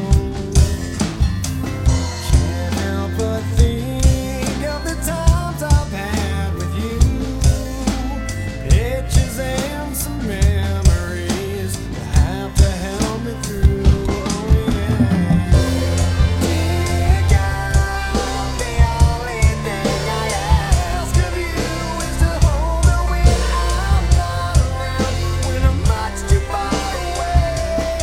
Can't help but think of the times I've had with you. Pictures and some memories will have to help me through. Oh yeah. Dear God, the only thing I ask of you is to hold me when I'm not around, when I'm much too far away.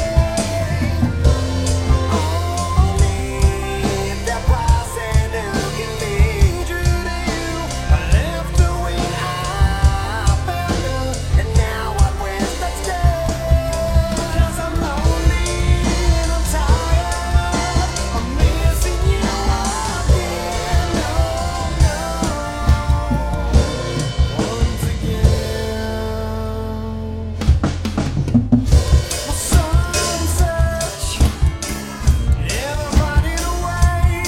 Only the person who can be true to you. I left her when I found her, and now I wish I'd stay. 'Cause I'm lonely and I'm tired. I'm missing you again. Once again. Well, some search, never finding a way.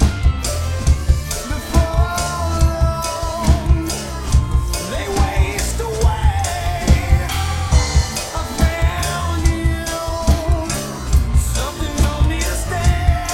Before long, they waste away. I found you, something told me to stay.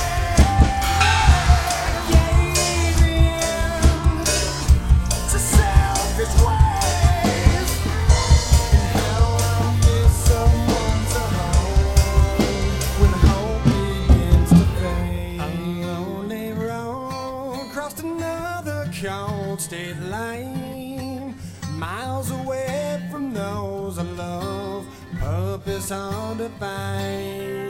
Gave in to selfish ways, and how I miss someone to hold when hope begins to fade. A lonely road crossed another cold state line, miles away from those I love, purpose hard to find.